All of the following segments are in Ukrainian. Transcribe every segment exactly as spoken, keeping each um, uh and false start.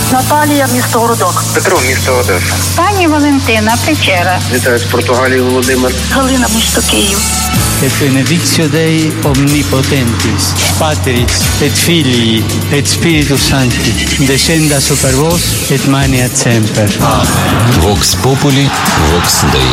Наталія, місто Городок. Петро, місто Одеса. Пані Валентина, Печера. Вітаю з Португалії, Володимир. Галина, місто Київ. Et benedictio Dei omnipotentis, Patris et Filii et Spiritus Sancti, descenda super vos et maneat semper. Amen. Vox Populi, Vox Dei.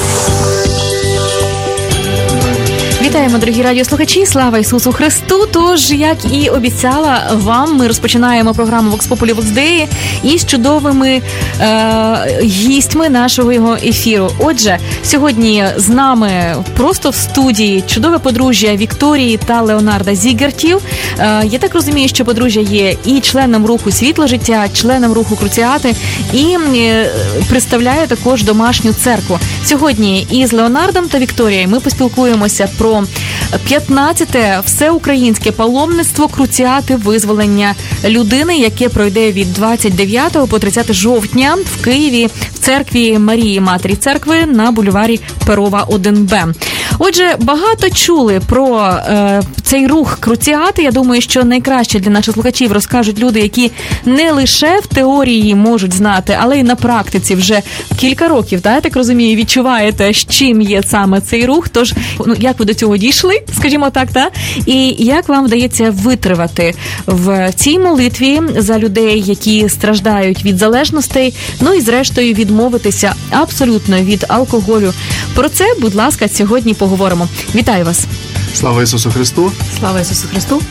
Вітаємо, дорогі радіослухачі, слава Ісусу Христу. Тож, як і обіцяла вам, ми розпочинаємо програму Vox Populi, Vox Dei із чудовими е- гістьми нашого його ефіру. Отже, сьогодні з нами просто в студії чудове подружжя Вікторії та Леонарда Зігертів. Е- я так розумію, що подружжя є і членом руху «Світло життя», членом руху «Круціати» і е- представляє також домашню церкву. Сьогодні із Леонардом та Вікторією ми поспілкуємося про п'ятнадцяте всеукраїнське паломництво «Круціати визволення людини», яке пройде від двадцять дев'ятого по тридцяте жовтня в Києві в церкві Марії Матері Церкви на бульварі Перова один Б. Отже, багато чули про е, цей рух «Круціати». Я думаю, що найкраще для наших слухачів розкажуть люди, які не лише в теорії можуть знати, але й на практиці вже кілька років, та, я так розумію, відчуваєте, з чим є саме цей рух. Тож, ну, як ви до цього дійшли, скажімо так, та? І як вам вдається витривати в цій молитві за людей, які страждають від залежностей, ну і зрештою відмовитися абсолютно від алкоголю. Про це, будь ласка, сьогодні поговоримо. Вітаю вас. Слава Ісусу Христу. Слава Ісусу Христу.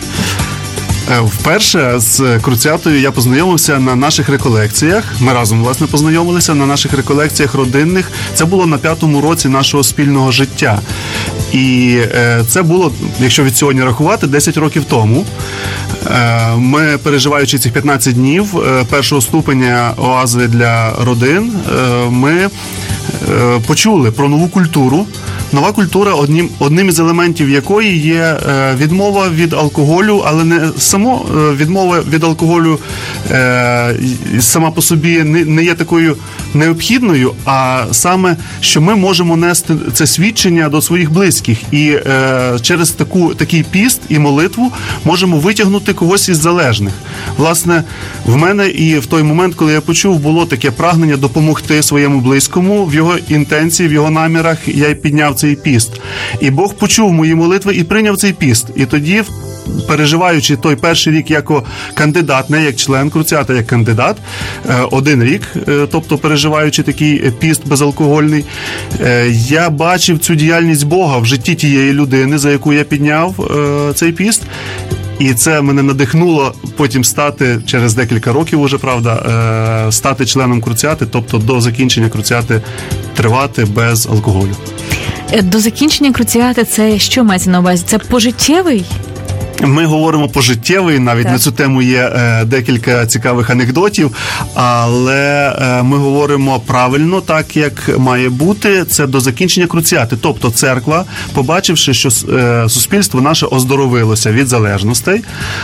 Вперше з Круціатою я познайомився на наших реколекціях. Ми разом, власне, познайомилися на наших реколекціях родинних. Це було на п'ятому році нашого спільного життя. І це було, якщо від сьогодні рахувати, десять років тому. Ми, переживаючи цих п'ятнадцять днів першого ступеня оази для родин, ми почули про нову культуру. Нова культура, одним, одним із елементів якої є е, відмова від алкоголю, але не само е, відмова від алкоголю е, сама по собі не, не є такою необхідною, а саме, що ми можемо нести це свідчення до своїх близьких. І е, через таку, такий піст і молитву можемо витягнути когось із залежних. Власне, в мене і в той момент, коли я почув, було таке прагнення допомогти своєму близькому, в його інтенції, в його намірах я й підняв цей піст. І Бог почув мої молитви і прийняв цей піст. І тоді, переживаючи той перший рік як кандидат, не як член Круціата, як кандидат, один рік, тобто переживаючи такий піст безалкогольний, я бачив цю діяльність Бога в житті тієї людини, за яку я підняв цей піст. І це мене надихнуло потім стати, через декілька років уже, правда, стати членом Круціати, тобто до закінчення Круціати тривати без алкоголю. До закінчення Круціати це що мається на увазі? Це пожиттєвий? Ми говоримо пожиттєвий, навіть так. На цю тему є е, декілька цікавих анекдотів, але е, ми говоримо правильно, так як має бути, це до закінчення Круціати. Тобто церква, побачивши, що е, суспільство наше оздоровилося від залежностей,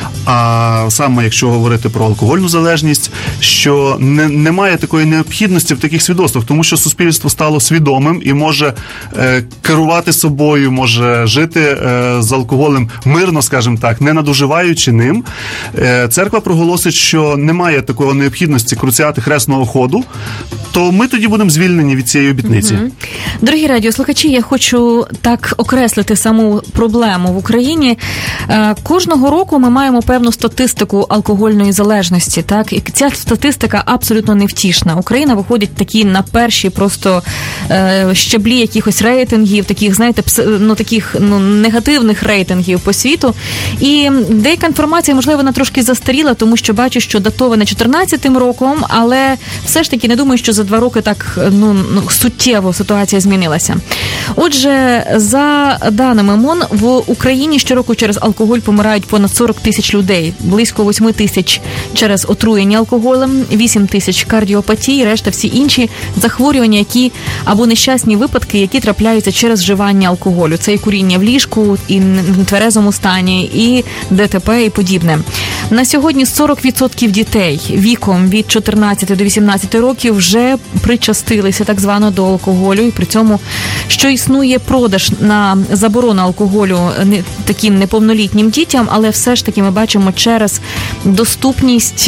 а саме якщо говорити про алкогольну залежність, що не, немає такої необхідності в таких свідоцтвах, тому що суспільство стало свідомим і може е, керувати собою, може жити е, з алкоголем мирно, скажімо так, не надуживаючи ним. Церква проголосить, що немає такої необхідності Круціати хресного ходу, то ми тоді будемо звільнені від цієї обітниці. Угу. Дорогі радіослухачі, я хочу так окреслити саму проблему в Україні. Кожного року ми маємо певну статистику алкогольної залежності, так? І ця статистика абсолютно невтішна. Україна виходить такі на перші просто е, щаблі якихось рейтингів, таких, знаєте, пс, ну, таких ну, негативних рейтингів по світу. І деяка інформація, можливо, вона трошки застаріла, тому що бачу, що датована чотирнадцятим роком, але все ж таки не думаю, що за два роки так ну, суттєво ситуація змінилася. Отже, за даними МОН, в Україні щороку через алкоголь помирають понад сорок тисяч людей, близько восьми тисяч через отруєння алкоголем, вісім тисяч кардіопатій, решта всі інші захворювання, які або нещасні випадки, які трапляються через вживання алкоголю. Це і куріння в ліжку, і в тверезому стані, і і ДТП і подібне. На сьогодні сорок відсотків дітей віком від чотирнадцяти до вісімнадцяти років вже причастилися так звано до алкоголю, і при цьому, що існує продаж на заборону алкоголю таким неповнолітнім дітям, але все ж таки ми бачимо через доступність,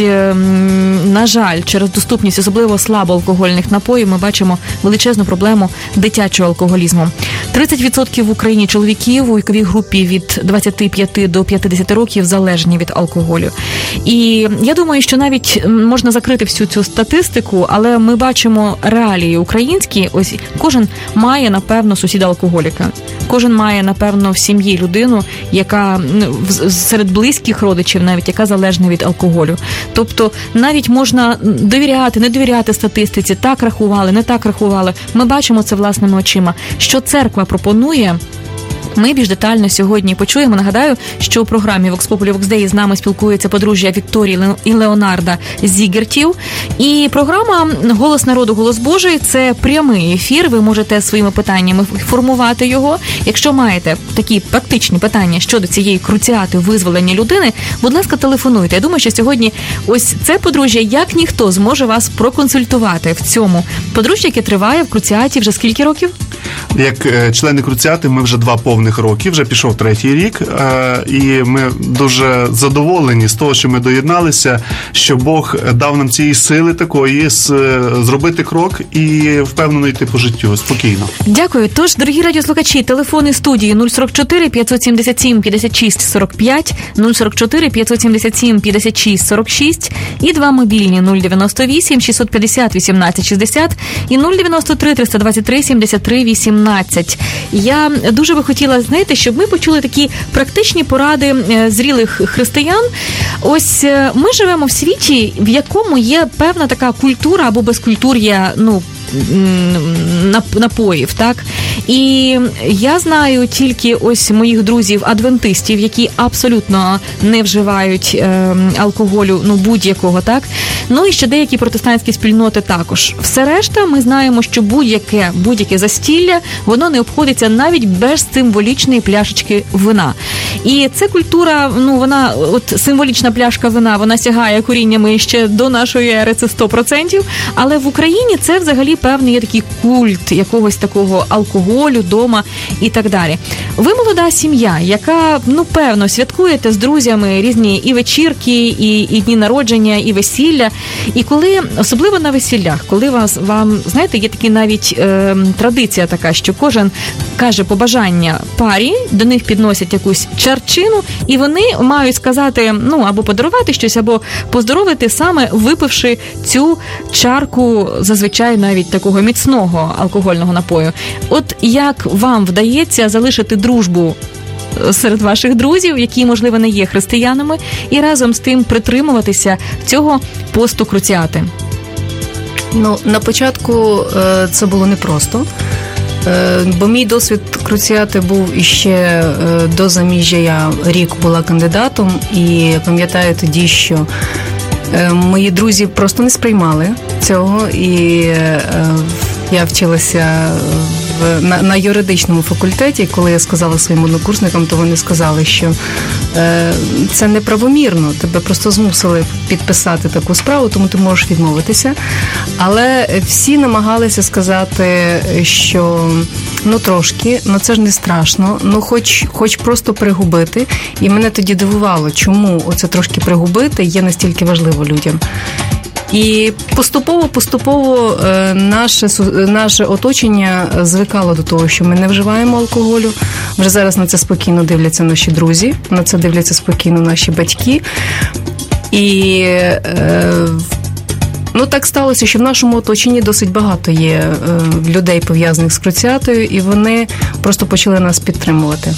на жаль, через доступність особливо слабоалкогольних напоїв, ми бачимо величезну проблему дитячого алкоголізму. тридцять відсотків в Україні чоловіків у віковій групі від двадцяти п'яти до п'ятдесяти років залежні від алкоголю. І я думаю, що навіть можна закрити всю цю статистику, але ми бачимо реалії українські. Ось кожен має, напевно, сусіда-алкоголіка. Кожен має, напевно, в сім'ї людину, яка серед близьких родичів навіть, яка залежна від алкоголю. Тобто навіть можна довіряти, не довіряти статистиці, так рахували, не так рахували. Ми бачимо це власними очима. Що церква пропонує, ми більш детально сьогодні почуємо. Нагадаю, що у програмі Vox Populi Vox Dei з нами спілкується подружжя Вікторії і Леонарда Зігертів. І програма «Голос народу, голос Божий» – це прямий ефір. Ви можете своїми питаннями формувати його. Якщо маєте такі практичні питання щодо цієї круціати визволення людини, будь ласка, телефонуйте. Я думаю, що сьогодні ось це подружжя, як ніхто, зможе вас проконсультувати в цьому. Подружжя, яке триває в круціаті вже скільки років? Як члени круціати ми вже два повних роки, вже пішов третій рік, і ми дуже задоволені з того, що ми доєдналися, що Бог дав нам цієї сили такої зробити крок і впевнено йти по життю, спокійно. Дякую. Тож, дорогі радіослухачі, телефони студії нуль сорок чотири п'ятсот сімдесят сім п'ятдесят шість сорок п'ять, нуль сорок чотири п'ятсот сімдесят сім п'ятдесят шість сорок шість і два мобільні нуль дев'яносто вісім шістсот п'ятдесят вісімнадцять шістдесят і нуль дев'яносто три триста двадцять три сімдесят три вісімнадцять. Я дуже би хотіла, знаєте, щоб ми почули такі практичні поради зрілих християн. Ось ми живемо в світі, в якому є певна така культура або безкультур'я, ну, напоїв, так? І я знаю тільки ось моїх друзів-адвентистів, які абсолютно не вживають е, алкоголю, ну, будь-якого, так? Ну, і ще деякі протестантські спільноти також. Все решта, ми знаємо, що будь-яке, будь-яке застілля, воно не обходиться навіть без символічної пляшечки вина. І ця культура, ну, вона, от символічна пляшка вина, вона сягає коріннями ще до нашої ери, це сто відсотків, але в Україні це взагалі певний є такий культ якогось такого алкоголю дома і так далі. Ви молода сім'я, яка, ну, певно, святкуєте з друзями різні і вечірки, і, і дні народження, і весілля. І коли, особливо на весіллях, коли вас, вам, знаєте, є такі навіть е, традиція така, що кожен каже побажання парі, до них підносять якусь чарчину, і вони мають сказати, ну, або подарувати щось, або поздоровити саме випивши цю чарку, зазвичай навіть такого міцного алкогольного напою. От як вам вдається залишити дружбу серед ваших друзів, які, можливо, не є християнами, і разом з тим притримуватися цього посту круціати? Ну, на початку е, це було непросто, е, бо мій досвід круціати був іще е, до заміжжя. Я рік була кандидатом, і пам'ятаю тоді, що е, мої друзі просто не сприймали цього, і е, я вчилася в, на, на юридичному факультеті. Коли я сказала своїм однокурсникам, то вони сказали, що е, це неправомірно, тебе просто змусили підписати таку справу, тому ти можеш відмовитися. Але всі намагалися сказати, що ну трошки, ну це ж не страшно, ну хоч, хоч просто пригубити. І мене тоді дивувало, чому оце трошки пригубити є настільки важливо людям. І поступово-поступово наше, наше оточення звикало до того, що ми не вживаємо алкоголю. Вже зараз на це спокійно дивляться наші друзі, на це дивляться спокійно наші батьки. І е, ну, так сталося, що в нашому оточенні досить багато є е, людей, пов'язаних з круціатою, і вони просто почали нас підтримувати.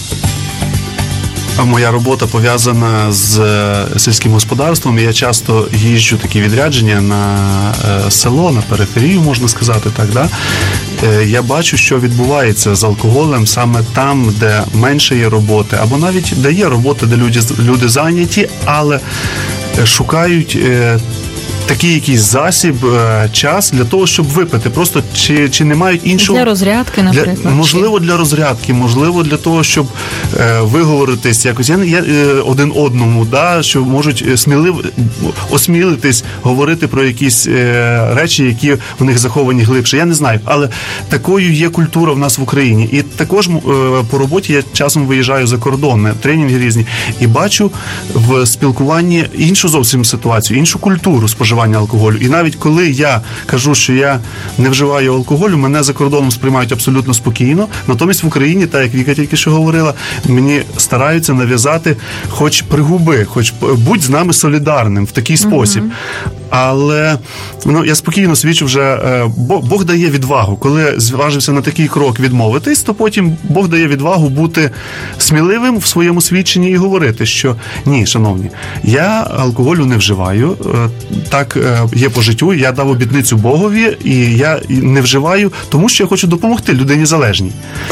Моя робота пов'язана з сільським господарством, і я часто їжджу такі відрядження на село, на периферію, можна сказати так, да? Я бачу, що відбувається з алкоголем саме там, де менше є роботи, або навіть де є роботи, де люди, люди зайняті, але шукають такий якийсь засіб, час для того, щоб випити. Просто чи, чи не мають іншого... Для розрядки, наприклад. Для, можливо, для розрядки, можливо, для того, щоб е, виговоритись якось, я, я е, один одному, да, що можуть сміливо осмілитись говорити про якісь е, речі, які в них заховані глибше. Я не знаю, але такою є культура в нас в Україні. І також е, по роботі я часом виїжджаю за кордон, на тренінги різні, і бачу в спілкуванні іншу зовсім ситуацію, іншу культуру споживання алкоголю. І навіть коли я кажу, що я не вживаю алкоголю, мене за кордоном сприймають абсолютно спокійно. Натомість в Україні, так як Віка тільки що говорила, мені стараються нав'язати хоч пригуби, хоч будь з нами солідарним в такий mm-hmm. спосіб. Але ну, я спокійно свідчу вже, Бог, Бог дає відвагу. Коли зважився на такий крок відмовитись, то потім Бог дає відвагу бути сміливим в своєму свідченні і говорити, що ні, шановні, я алкоголю не вживаю, так є по життю, я дав обітницю Богові, і я не вживаю, тому що я хочу допомогти людині залежній.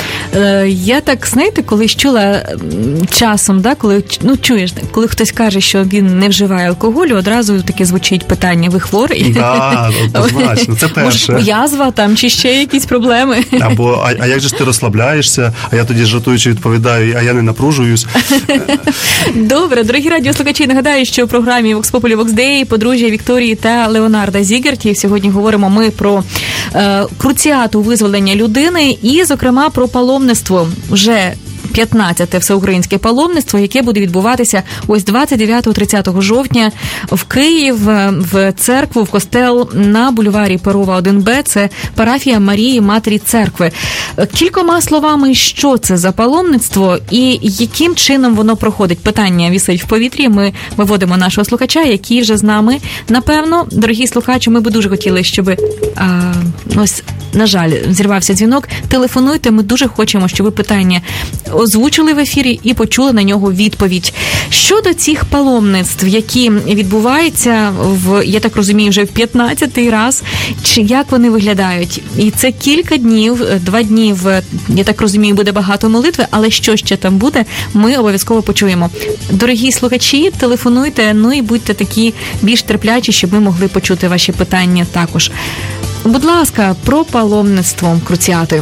Я так, знаєте, коли чула часом, да, коли, ну, чуєш, коли хтось каже, що він не вживає алкоголю, одразу таке звучить питання: ви хворий? Так, однозначно, це перше. Може, язва там, чи ще якісь проблеми? Або, а, а як же ж ти розслабляєшся? А я тоді жартуючи відповідаю, а я не напружуюсь. Добре, дорогі радіослухачі, нагадаю, що в програмі Vox Populi Vox Dei подружжя Вікторії та Леонарда Зігертів. Сьогодні говоримо ми про е, круціату визволення людини і, зокрема, про паломництво. Вже п'ятнадцяте всеукраїнське паломництво, яке буде відбуватися ось двадцять дев'ятого-тридцятого жовтня в Київ, в церкву, в костел на бульварі Перова один Б. Це парафія Марії Матері Церкви. Кількома словами, що це за паломництво і яким чином воно проходить? Питання вісить в повітрі. Ми виводимо нашого слухача, який вже з нами. Напевно, дорогі слухачі, ми би дуже хотіли, щоб а, ось, на жаль, зірвався дзвінок. Телефонуйте, ми дуже хочемо, щоб ви питання озвучили в ефірі і почули на нього відповідь. Щодо цих паломництв, які відбуваються, в, я так розумію, вже в п'ятнадцятий раз, чи як вони виглядають? І це кілька днів, два дні, в, я так розумію, буде багато молитви, але що ще там буде, ми обов'язково почуємо. Дорогі слухачі, телефонуйте, ну і будьте такі більш терплячі, щоб ми могли почути ваші питання також. Будь ласка, про паломництво Круціати.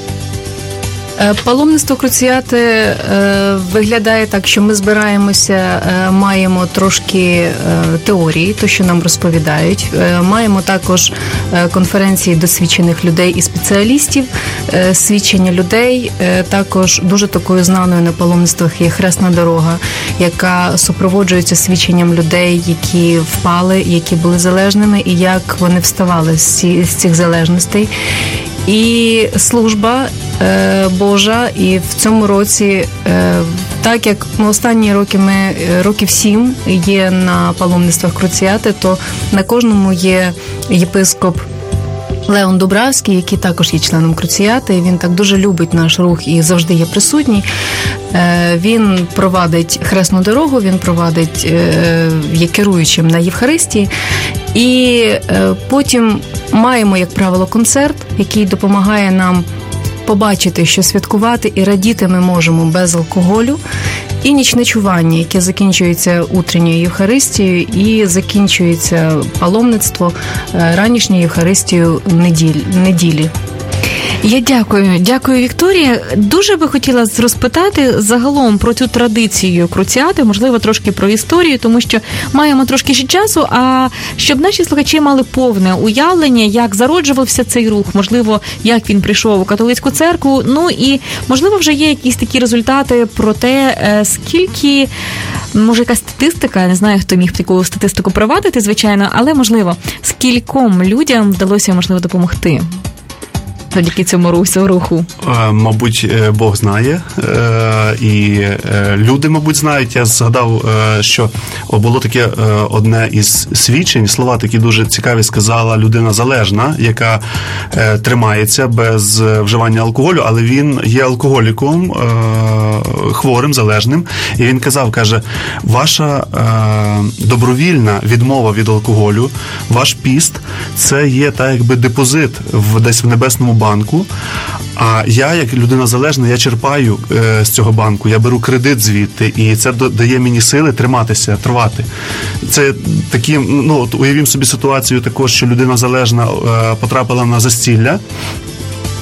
Паломництво Круціати е, виглядає так, що ми збираємося, е, маємо трошки е, теорії, то, що нам розповідають. Е, маємо також е, конференції досвідчених людей і спеціалістів, е, свідчення людей. Е, також дуже такою знаною на паломництвах є хресна дорога, яка супроводжується свідченням людей, які впали, які були залежними, і як вони вставали з, ці, з цих залежностей. І служба е, Божа, і в цьому році, е, так як ну, останні роки ми років сім є на паломництвах Круціати, то на кожному є єпископ Леон Дубравський, який також є членом Круціати, і він так дуже любить наш рух і завжди є присутній. Е, він провадить хресну дорогу, він провадить, е, є керуючим на Євхаристії, і е, потім маємо, як правило, концерт, який допомагає нам побачити, що святкувати і радіти ми можемо без алкоголю, і нічне чування, яке закінчується утренньою Євхаристією і закінчується паломництво ранішньою Євхаристією неділі. Я дякую. Дякую, Вікторія. Дуже би хотіла розпитати загалом про цю традицію Круціати, можливо, трошки про історію, тому що маємо трошки ще часу, а щоб наші слухачі мали повне уявлення, як зароджувався цей рух, можливо, як він прийшов у католицьку церкву, ну і, можливо, вже є якісь такі результати про те, скільки, може, якась статистика, не знаю, хто міг таку статистику провадити, звичайно, але, можливо, скільком людям вдалося, можливо, допомогти завдяки цьому руху? Мабуть, Бог знає, і люди, мабуть, знають. Я згадав, що було таке одне із свідчень, слова такі дуже цікаві сказала людина залежна, яка тримається без вживання алкоголю, але він є алкоголіком, хворим, залежним, і він казав, каже, ваша добровільна відмова від алкоголю, ваш піст, це є так, якби депозит в, десь в небесному банку, а я, як людина залежна, я черпаю е, з цього банку, я беру кредит звідти, і це дає мені сили триматися, тривати. Це такі, ну, от уявімо собі ситуацію також, що людина залежна е, потрапила на застілля,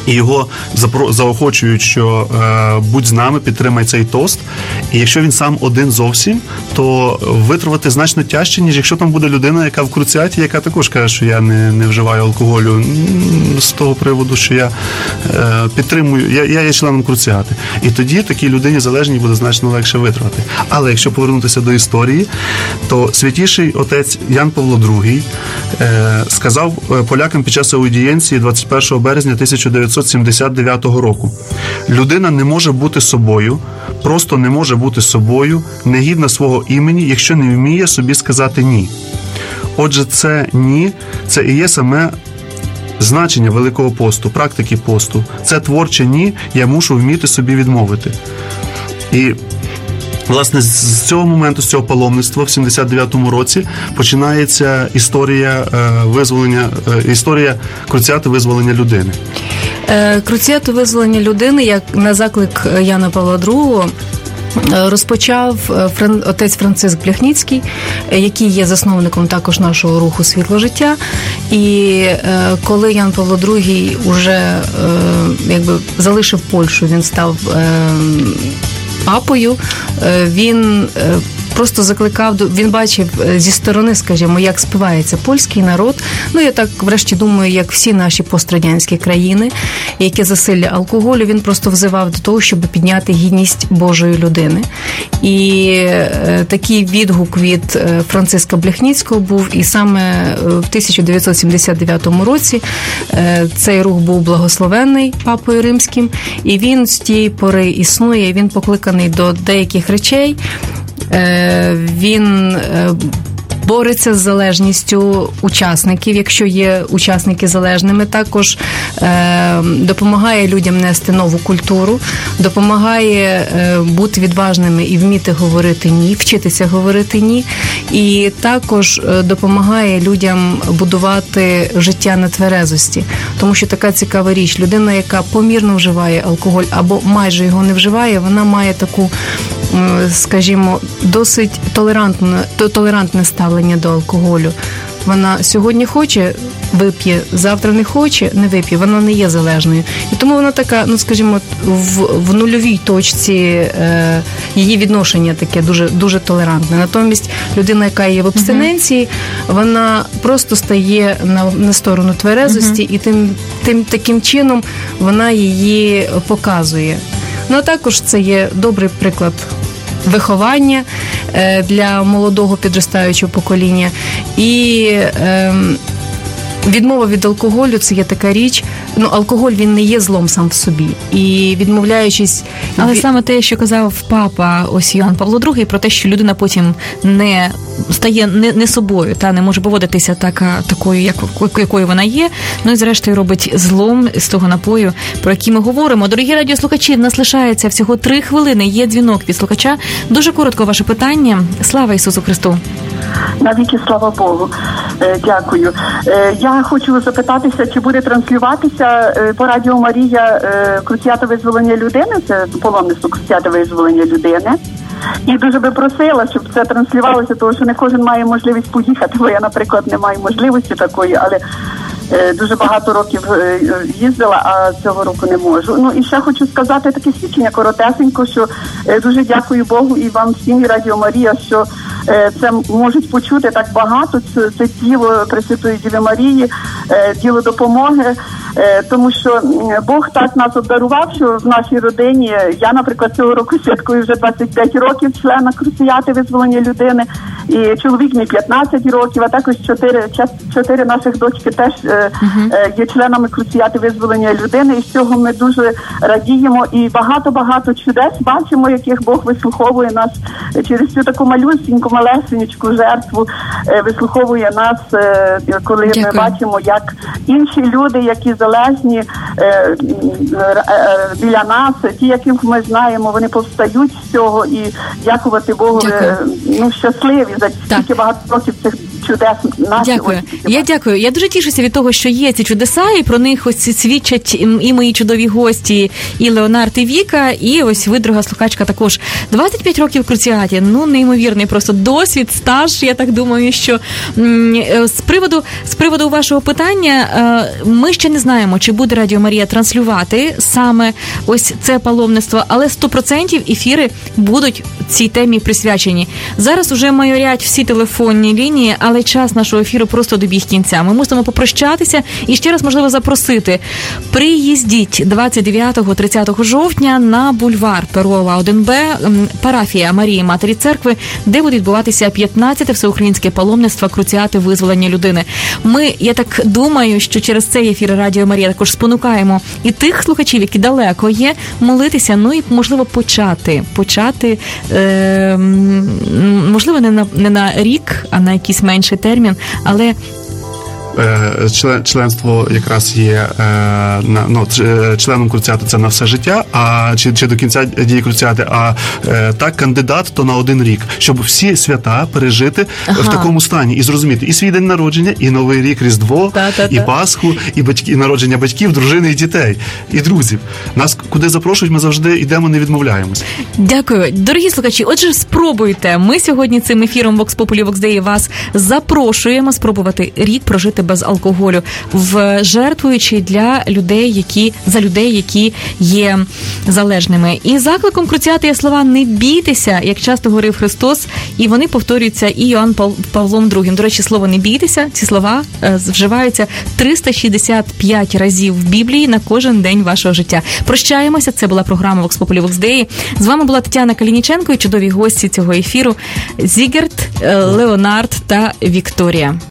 і його заохочують, що е, будь з нами, підтримай цей тост. І якщо він сам один зовсім, то витримати значно тяжче, ніж якщо там буде людина, яка в круціаті, яка також каже, що я не, не вживаю алкоголю, з того приводу, що я е, підтримую, я, я є членом круціати. І тоді такій людині залежній буде значно легше витримати. Але якщо повернутися до історії, то святіший отець Ян Павло другий е, сказав полякам під час аудієнції двадцять першого березня тисяча дев'ятсот сімдесят дев'ятого року: людина не може бути собою, просто не може бути собою, не гідна свого імені, якщо не вміє собі сказати «ні». Отже, це «ні» – це і є саме значення Великого посту, практики посту. Це творче «ні», я мушу вміти собі відмовити. І власне, з цього моменту, з цього паломництва в сімдесят дев'ятому році починається історія е, визволення, е, історія круціати визволення людини. Е, круціату визволення людини, як на заклик Яна Павла другого, розпочав фран... отець Франциск Бляхніцький, який є засновником також нашого руху «Світло життя». І е, коли Ян Павло другий уже е, якби залишив Польщу, він став е, папою, е, він е, просто закликав, він бачив зі сторони, скажімо, як співається польський народ. Ну, я так, врешті, думаю, як всі наші пострадянські країни, які засилля алкоголю, він просто взивав до того, щоб підняти гідність Божої людини. І е, такий відгук від Франциска Бляхніцького був, і саме в тисяча дев'ятсот сімдесят дев'ятому році е, цей рух був благословений Папою Римським, і він з тієї пори існує, він покликаний до деяких речей. Він бореться з залежністю учасників, якщо є учасники залежними, також е, допомагає людям нести нову культуру, допомагає е, бути відважними і вміти говорити «ні», вчитися говорити «ні», і також е, допомагає людям будувати життя на тверезості, тому що така цікава річ, людина, яка помірно вживає алкоголь або майже його не вживає, вона має таку, скажімо, досить толерантне, толерантне ставлення до алкоголю. Вона сьогодні хоче – вип'є, завтра не хоче – не вип'є. Вона не є залежною. І тому вона така, ну, скажімо, в, в нульовій точці е, її відношення таке дуже, дуже толерантне. Натомість людина, яка є в абстиненції, вона просто стає на, на сторону тверезості, uh-huh. і тим, тим таким чином вона її показує. Ну, а також це є добрий приклад виховання для молодого підростаючого покоління. І е, відмова від алкоголю – це є така річ, ну, алкоголь, він не є злом сам в собі. І відмовляючись... Але від... саме те, що казав папа ось Йоанн Павло другий, про те, що людина потім не стає не, не собою, та не може поводитися така, такою, як, якою вона є, ну і зрештою робить злом з того напою, про який ми говоримо. Дорогі радіослухачі, в нас лишається всього три хвилини, є дзвінок від слухача. Дуже коротко ваше питання. Слава Ісусу Христу! Навіки слава Богу. Дякую. Я хочу запитатися, чи буде транслюватися по Радіо Марія Круціата визволення людини, це паломництво Круціата визволення людини. І дуже би просила, щоб це транслювалося, тому що не кожен має можливість поїхати, бо я, наприклад, не маю можливості такої, але дуже багато років їздила, а цього року не можу. Ну і ще хочу сказати таке свідчення коротесенько, що дуже дякую Богу і вам всім, і Радіо Марія, що це можуть почути так багато, це, це діло Пресвятої Діви Марії, діло допомоги, тому що Бог так нас обдарував, що в нашій родині, я, наприклад, цього року святкую вже двадцять п'ять років члена Круціати визволення людини, і чоловік мій п'ятнадцять років, а також чотири, чотири наших дочки теж uh-huh. є членами Круціати визволення людини, і з цього ми дуже радіємо, і багато-багато чудес бачимо, яких Бог вислуховує нас через цю таку малюсіньку, малесенечку жертву, вислуховує нас, коли Дякую. Ми бачимо, як інші люди, які залежні біля нас, ті, яких ми знаємо, вони повстають з цього, і дякувати Богу, Дякую. Ну, щасливі за стільки багато років цих чудес наші. Дякую. Ось, Я дякую. Я дуже тішуся від того, що є ці чудеса, і про них ось свідчать і мої чудові гості, і Леонард, і Віка, і ось ви, друга слухачка, також. двадцять п'ять років в Круціаті, ну, неймовірний просто досвід, стаж, я так думаю, що з приводу, з приводу вашого питання, ми ще не знаємо, чи буде Радіо Марія транслювати саме ось це паломництво, але сто відсотків ефіри будуть цій темі присвячені. Зараз уже майорять всі телефонні лінії, але час нашого ефіру просто добіг кінця. Ми мусимо попрощатися і ще раз, можливо, запросити. Приїздіть двадцять дев'ятого - тридцятого жовтня на бульвар Перова один Б, парафія Марії Матері Церкви, де буде відбуватися п'ятнадцяте всеукраїнське паломництво Круціати визволення людини. Ми, я так думаю, що через цей ефір Радіо Марія також спонукаємо і тих слухачів, які далеко є, молитися, ну і, можливо, почати. Почати, е, можливо, не на, не на рік, а на якийсь менший термін, але Член, членство якраз є на, ну, членом Круціати це на все життя, а чи, чи до кінця дії Круціати, а так кандидат то на один рік, щоб всі свята пережити ага. в такому стані і зрозуміти і свій день народження, і Новий рік, Різдво, Та-та-та. і Пасху, і батьки, і народження батьків, дружини, і дітей, і друзів. Нас куди запрошують, ми завжди йдемо, не відмовляємось. Дякую. Дорогі слухачі, отже, спробуйте. Ми сьогодні цим ефіром Vox Populi Vox Dei вас запрошуємо спробувати рік прожити без алкоголю, в жертвуючи для людей, які за людей, які є залежними. І закликом Круціати є слова «не бійтеся», як часто говорив Христос, і вони повторюються і Йоанн Павлом другим. До речі, слово «не бійтеся», ці слова е, вживаються триста шістдесят п'ять разів в Біблії на кожен день вашого життя. Прощаємося, це була програма Vox Populi Vox Dei. З вами була Тетяна Калініченко і чудові гості цього ефіру Зігерт, Леонард та Вікторія.